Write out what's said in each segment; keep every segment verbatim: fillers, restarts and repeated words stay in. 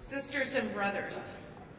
Sisters and brothers,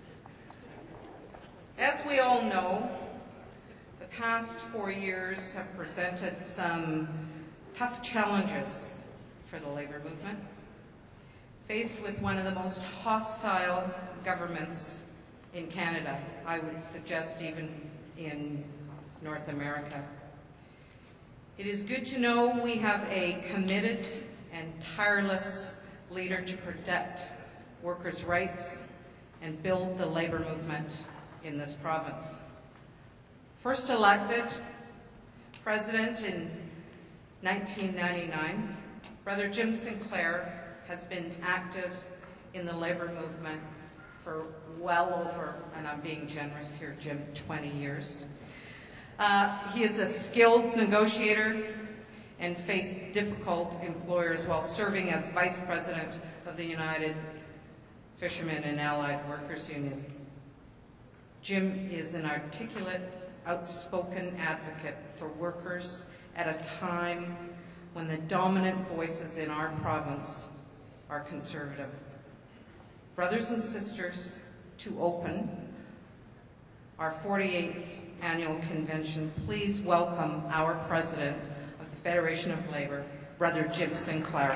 as we all know, the past four years have presented some tough challenges for the labor movement. Faced with one of the most hostile governments in Canada, I would suggest even in North America. It is good to know we have a committed and tireless leader to protect workers' rights and build the labor movement in this province. First elected president in nineteen ninety-nine, Brother Jim Sinclair has been active in the labor movement for well over, and I'm being generous here, Jim, twenty years. Uh, he is a skilled negotiator and faced difficult employers while serving as vice president of the United Fishermen and Allied Workers Union. Jim is an articulate, outspoken advocate for workers at a time when the dominant voices in our province are conservative. Brothers and sisters, to open our forty-eighth annual convention, please welcome our president of the Federation of Labor, Brother Jim Sinclair.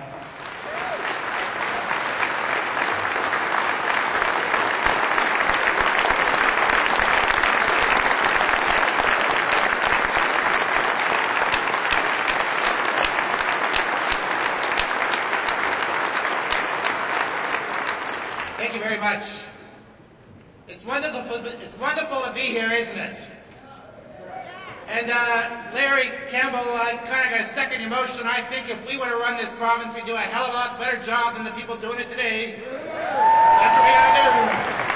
Thank you very much. It's wonderful, it's wonderful to be here, isn't it? And uh, Larry Campbell, I kind of got a second emotion. I think if we were to run this province, we'd do a hell of a lot better job than the people doing it today. That's what we gotta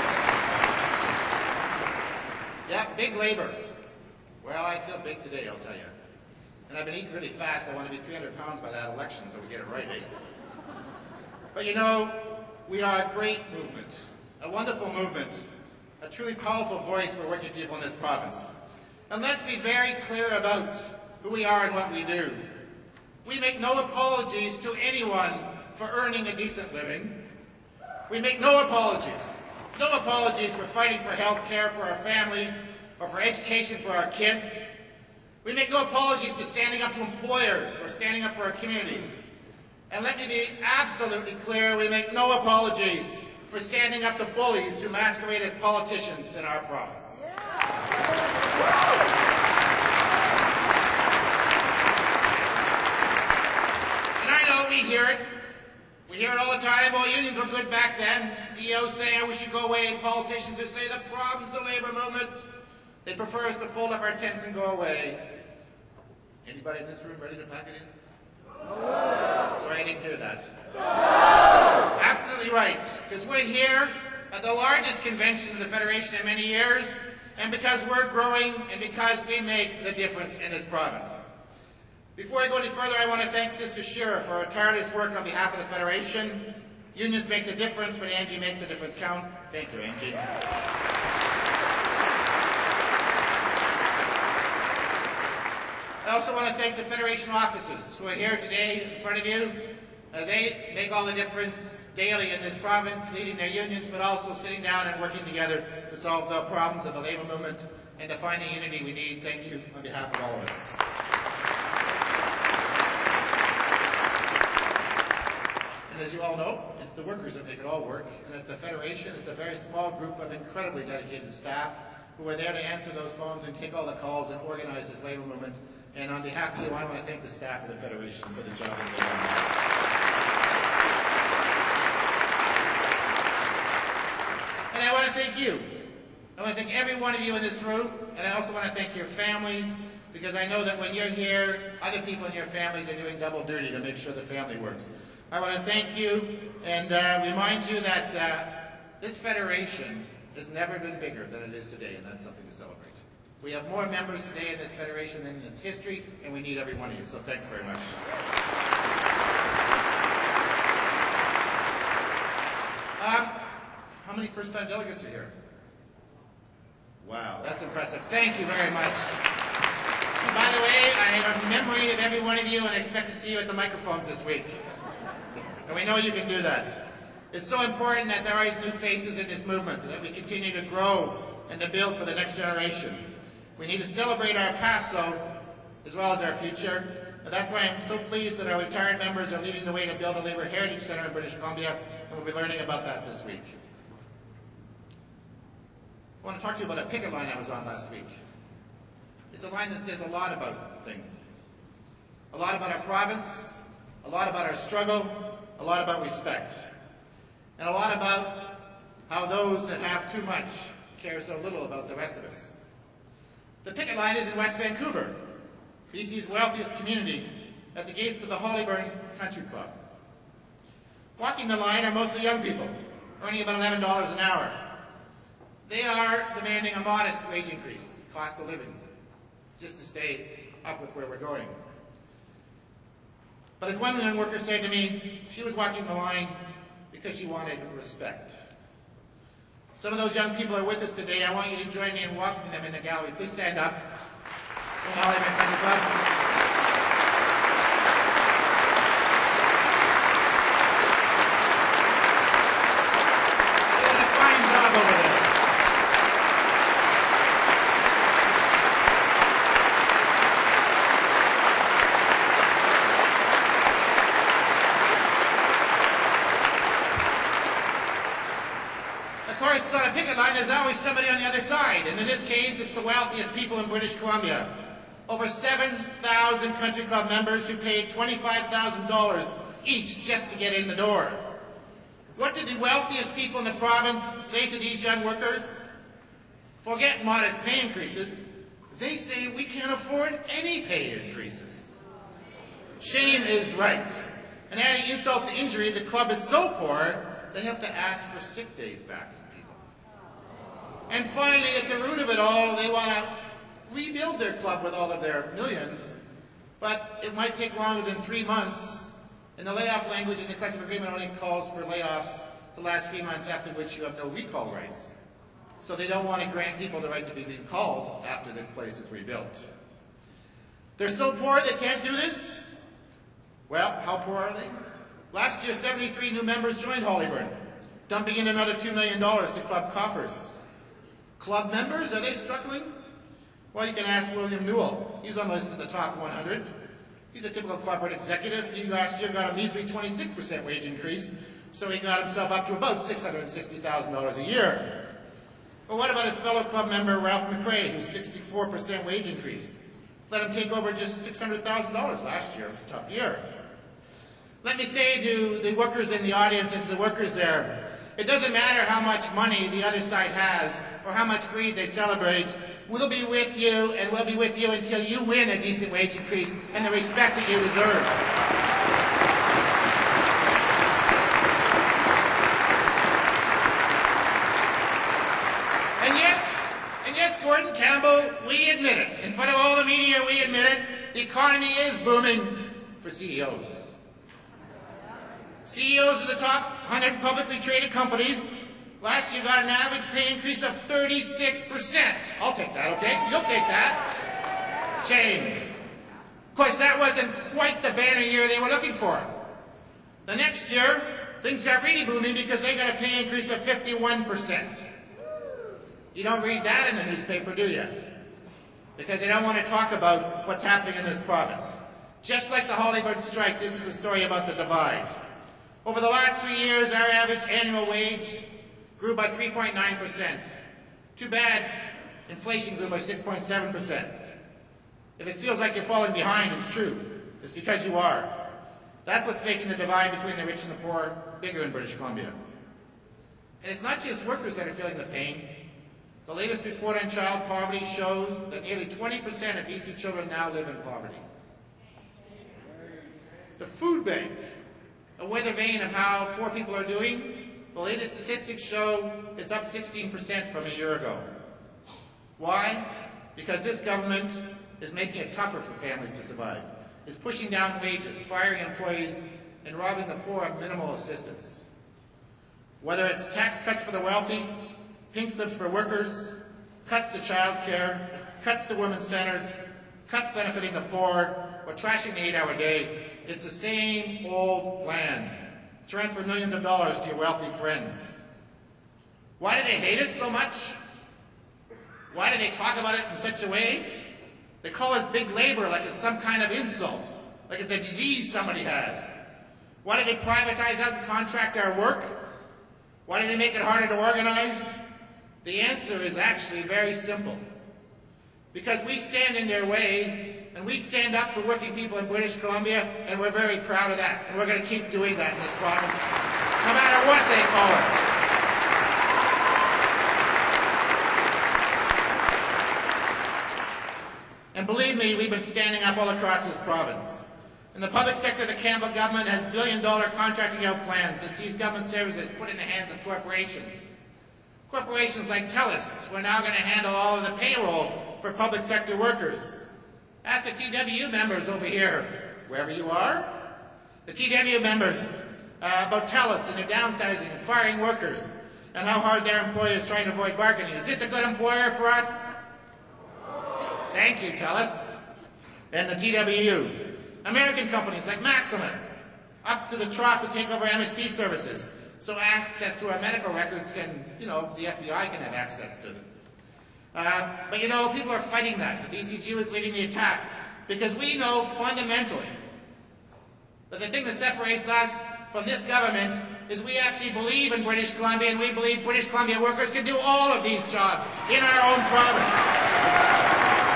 do. Yeah, big labor. Well, I feel big today, I'll tell you. And I've been eating really fast. I want to be three hundred pounds by that election so we get it right, eh? But you know, we are a great movement, a wonderful movement, a truly powerful voice for working people in this province. And let's be very clear about who we are and what we do. We make no apologies to anyone for earning a decent living. We make no apologies. No apologies for fighting for health care for our families or for education for our kids. We make no apologies to standing up to employers or standing up for our communities. And let me be absolutely clear, we make no apologies for standing up to bullies who masquerade as politicians in our province. And I know we hear it. We hear it all the time. Well, unions were good back then. C E Os say we should go away. Politicians who say the problem's the labor movement. They prefer us to fold up our tents and go away. Anybody in this room ready to pack it in? Sorry, I didn't hear that. Absolutely right, because we're here at the largest convention of the Federation in many years, and because we're growing and because we make the difference in this province. Before I go any further, I want to thank Sister Shira for her tireless work on behalf of the Federation. Unions make the difference, but Angie makes the difference count. Thank you, Angie. I also want to thank the Federation officers who are here today in front of you. Uh, they make all the difference daily in this province, leading their unions, but also sitting down and working together to solve the problems of the labor movement and to find the unity we need. Thank you on behalf of all of us. And as you all know, it's the workers that make it all work. And at the Federation, it's a very small group of incredibly dedicated staff who are there to answer those phones and take all the calls and organize this labor movement. And on behalf of you, I want to thank the staff of the Federation for the job that they've done. And I want to thank you. I want to thank every one of you in this room, and I also want to thank your families, because I know that when you're here, other people in your families are doing double duty to make sure the family works. I want to thank you and uh, remind you that uh, this Federation has never been bigger than it is today, and that's something to celebrate. We have more members today in this Federation than in its history, and we need every one of you, so thanks very much. Um, how many first-time delegates are here? Wow, that's impressive. Thank you very much. And by the way, I have a memory of every one of you, and I expect to see you at the microphones this week. And we know you can do that. It's so important that there are these new faces in this movement, that we continue to grow and to build for the next generation. We need to celebrate our past, so, as well as our future. And that's why I'm so pleased that our retired members are leading the way to build a Labour Heritage Centre in British Columbia, and we'll be learning about that this week. I want to talk to you about a picket line I was on last week. It's a line that says a lot about things. A lot about our province, a lot about our struggle, a lot about respect, and a lot about how those that have too much care so little about the rest of us. The picket line is in West Vancouver, B C's wealthiest community, at the gates of the Hollyburn Country Club. Walking the line are mostly young people, earning about eleven dollars an hour. They are demanding a modest wage increase, cost of living, just to stay up with where we're going. But as one young worker said to me, she was walking the line because she wanted respect. Some of those young people are with us today. I want you to join me in welcoming them in the gallery. Please stand up. Hollyburn Country Club. They did a fine job over there. Of course, on a picket line, there's always somebody on the other side, and in this case, it's the wealthiest people in British Columbia. Over seven thousand Country Club members who paid twenty-five thousand dollars each just to get in the door. What did the wealthiest people in the province say to these young workers? Forget modest pay increases. They say we can't afford any pay increases. Shame is right. And adding insult to injury, the club is so poor, they have to ask for sick days back from people. And finally, at the root of it all, they want to rebuild their club with all of their millions, but it might take longer than three months, and the layoff language in the collective agreement only calls for layoffs the last three months, after which you have no recall rights. So they don't want to grant people the right to be recalled after the place is rebuilt. They're so poor they can't do this? Well, how poor are they? Last year, seventy-three new members joined Hollyburn, dumping in another two million dollars to club coffers. Club members, are they struggling? Well, you can ask William Newell. He's on the list of the top one hundred. He's a typical corporate executive. He last year got a measly twenty-six percent wage increase, so he got himself up to about six hundred sixty thousand dollars a year. Well, what about his fellow club member, Ralph McRae, whose sixty-four percent wage increase let him take over just six hundred thousand dollars last year? It was a tough year. Let me say to the workers in the audience and to the workers there, it doesn't matter how much money the other side has or how much greed they celebrate. We'll be with you, and we'll be with you until you win a decent wage increase and the respect that you deserve. And yes, and yes, Gordon Campbell, we admit it. In front of all the media, we admit it. The economy is booming for C E Os. C E Os of the top one hundred publicly traded companies last year got an average pay increase of thirty-six percent. I'll take that, okay? You'll take that. Shame. Of course, that wasn't quite the banner year they were looking for. The next year, things got really booming because they got a pay increase of fifty-one percent. You don't read that in the newspaper, do you? Because they don't want to talk about what's happening in this province. Just like the Hollyburn strike, this is a story about the divide. Over the last three years, our average annual wage grew by three point nine percent. Too bad, inflation grew by six point seven percent. If it feels like you're falling behind, it's true. It's because you are. That's what's making the divide between the rich and the poor bigger in British Columbia. And it's not just workers that are feeling the pain. The latest report on child poverty shows that nearly twenty percent of B C children now live in poverty. The food bank, a weather vane of how poor people are doing, the latest statistics show it's up sixteen percent from a year ago. Why? Because this government is making it tougher for families to survive. It's pushing down wages, firing employees, and robbing the poor of minimal assistance. Whether it's tax cuts for the wealthy, pink slips for workers, cuts to child care, cuts to women's centers, cuts benefiting the poor, or trashing the eight-hour day, it's the same old plan. transfer millions of dollars to your wealthy friends. Why do they hate us so much? Why do they talk about it in such a way? They call us big labor like it's some kind of insult, like it's a disease somebody has. Why do they privatize out and contract our work? Why do they make it harder to organize? The answer is actually very simple. Because we stand in their way, and we stand up for working people in British Columbia, and we're very proud of that. And we're going to keep doing that in this province, no matter what they call us. And believe me, we've been standing up all across this province. In the public sector, the Campbell government has billion-dollar contracting out plans that sees government services put in the hands of corporations. Corporations like TELUS, we're now going to handle all of the payroll for public sector workers. Ask the T W U members over here, wherever you are, the T W members uh, about TELUS and their downsizing and firing workers and how hard their employer is trying to avoid bargaining. Is this a good employer for us? Thank you, TELUS. And the T W U. American companies like Maximus, up to the trough to take over M S P services, so access to our medical records can, you know, the F B I can have access to them. Uh, but you know, people are fighting that. The B C G was leading the attack because we know fundamentally that the thing that separates us from this government is we actually believe in British Columbia, and we believe British Columbia workers can do all of these jobs in our own province.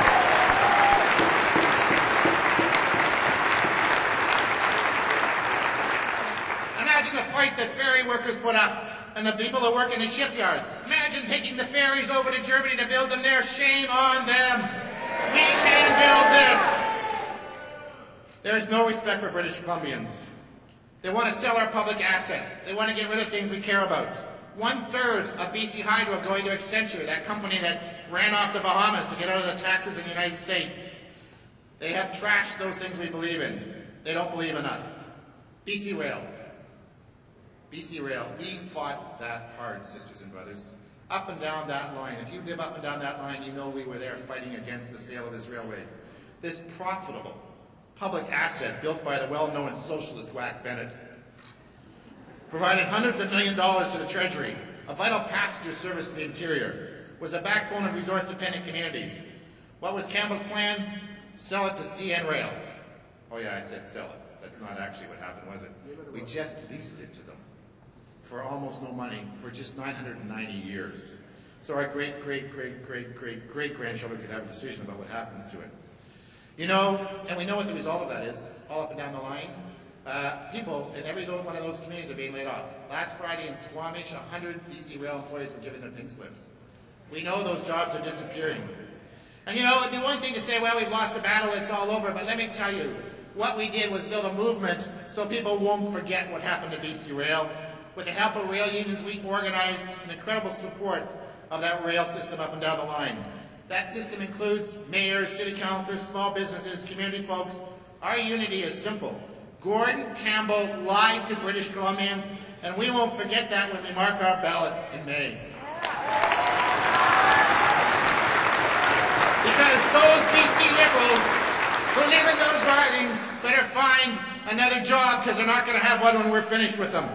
Imagine the fight that ferry workers put up and the people who work in the shipyards. Imagine taking the ferries over to Germany to build them there. Shame on them. We can build this. There is no respect for British Columbians. They want to sell our public assets. They want to get rid of things we care about. One-third of B C Hydro going to Accenture, that company that ran off the Bahamas to get out of the taxes in the United States. They have trashed those things we believe in. They don't believe in us. B C Rail. B C Rail, we fought that hard, sisters and brothers. Up and down that line. If you live up and down that line, you know we were there fighting against the sale of this railway. This profitable public asset built by the well-known socialist Wack Bennett provided hundreds of million dollars to the Treasury, a vital passenger service in the interior, was a backbone of resource-dependent communities. What was Campbell's plan? Sell it to C N Rail. Oh yeah, I said sell it. That's not actually what happened, was it? We just leased it to them for almost no money for just nine hundred ninety years. So our great, great, great, great, great, great grandchildren could have a decision about what happens to it. You know, and we know what the result of that is, all up and down the line. Uh, people in every one of those communities are being laid off. Last Friday in Squamish, one hundred B C Rail employees were given their pink slips. We know those jobs are disappearing. And you know, it'd be one thing to say, well, we've lost the battle, it's all over, but let me tell you, what we did was build a movement so people won't forget what happened to B C Rail. With the help of rail unions, we organized an incredible support of that rail system up and down the line. That system includes mayors, city councilors, small businesses, community folks. Our unity is simple. Gordon Campbell lied to British Columbians, and we won't forget that when we mark our ballot in May. Because those B C Liberals who live in those ridings better find another job, because they're not going to have one when we're finished with them.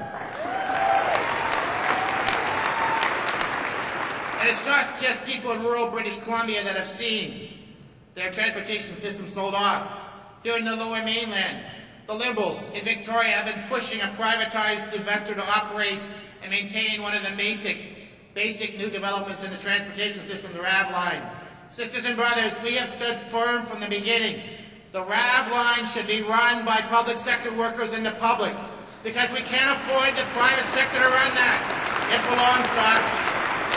And it's not just people in rural British Columbia that have seen their transportation system sold off. Here in the Lower Mainland, the Liberals in Victoria have been pushing a privatized investor to operate and maintain one of the basic, basic new developments in the transportation system, the R A V line. Sisters and brothers, we have stood firm from the beginning. The R A V line should be run by public sector workers and the public, because we can't afford the private sector to run that. It belongs to us.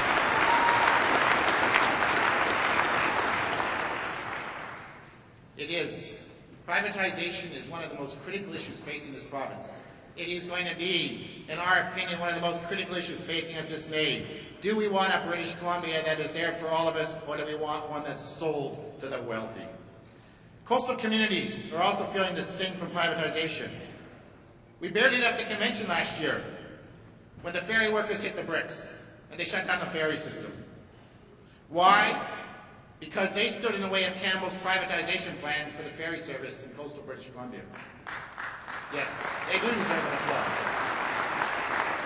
It is. Privatization is one of the most critical issues facing this province. It is going to be, in our opinion, one of the most critical issues facing us this May. Do we want a British Columbia that is there for all of us, or do we want one that's sold to the wealthy? Coastal communities are also feeling the sting from privatization. We barely left the convention last year when the ferry workers hit the bricks and they shut down the ferry system. Why? Because they stood in the way of Campbell's privatization plans for the ferry service in coastal British Columbia. Yes, they do deserve an applause.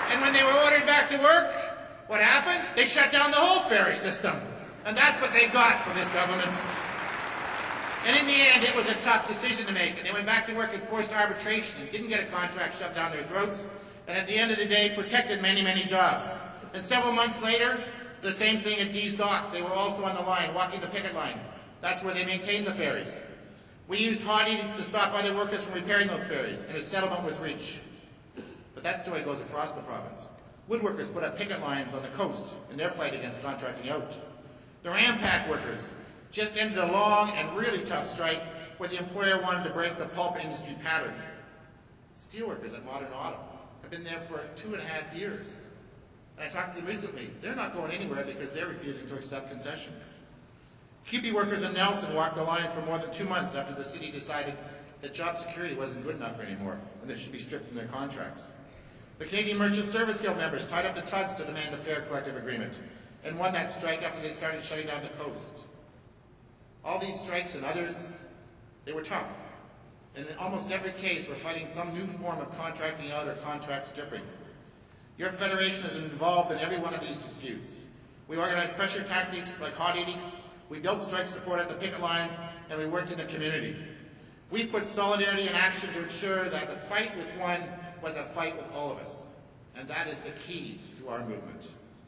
And when they were ordered back to work, what happened? They shut down the whole ferry system. And that's what they got from this government. And in the end, it was a tough decision to make. And they went back to work in forced arbitration and didn't get a contract shoved down their throats. And at the end of the day, protected many, many jobs. And several months later, the same thing at Dees Dock. They were also on the line, walking the picket line. That's where they maintained the ferries. We used hot edicts to stop other workers from repairing those ferries, and a settlement was reached. But that story goes across the province. Woodworkers put up picket lines on the coast in their fight against contracting out. The Rampack workers just ended a long and really tough strike where the employer wanted to break the pulp industry pattern. Steelworkers at Modern Auto have been there for two and a half years. And I talked to them recently. They're not going anywhere because they're refusing to accept concessions. Q P workers in Nelson walked the line for more than two months after the city decided that job security wasn't good enough anymore and they should be stripped from their contracts. The Canadian Merchant Service Guild members tied up the tugs to demand a fair collective agreement and won that strike after they started shutting down the coast. All these strikes and others, they were tough. And in almost every case, we're fighting some new form of contracting out or contract stripping. Your federation is involved in every one of these disputes. We organized pressure tactics like hot edicts, we built strike support at the picket lines, and we worked in the community. We put solidarity in action to ensure that the fight with one was a fight with all of us. And that is the key to our movement.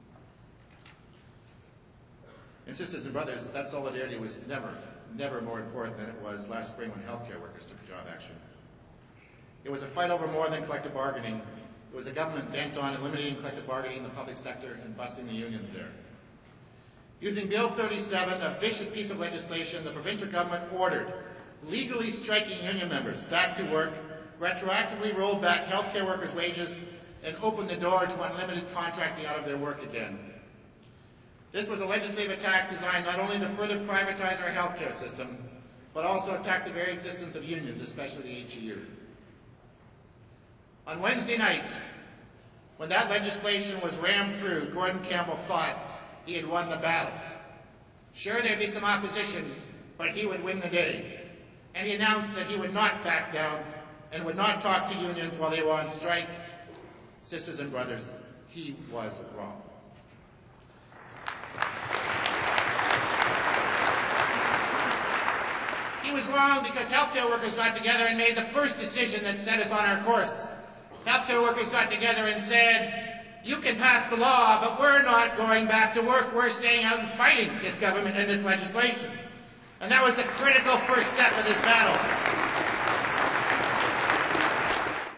And sisters and brothers, that solidarity was never, never more important than it was last spring when healthcare workers took job action. It was a fight over more than collective bargaining. It was a government bent on eliminating collective bargaining in the public sector and busting the unions there. Using Bill thirty-seven, a vicious piece of legislation, the provincial government ordered legally striking union members back to work, retroactively rolled back healthcare workers' wages, and opened the door to unlimited contracting out of their work again. This was a legislative attack designed not only to further privatize our healthcare system, but also attack the very existence of unions, especially the H E U. On Wednesday night, when that legislation was rammed through, Gordon Campbell thought he had won the battle. Sure, there'd be some opposition, but he would win the day. And he announced that he would not back down and would not talk to unions while they were on strike. Sisters and brothers, he was wrong. He was wrong because healthcare workers got together and made the first decision that set us on our course. Healthcare workers got together and said, you can pass the law, but we're not going back to work. We're staying out and fighting this government and this legislation. And that was the critical first step of this battle.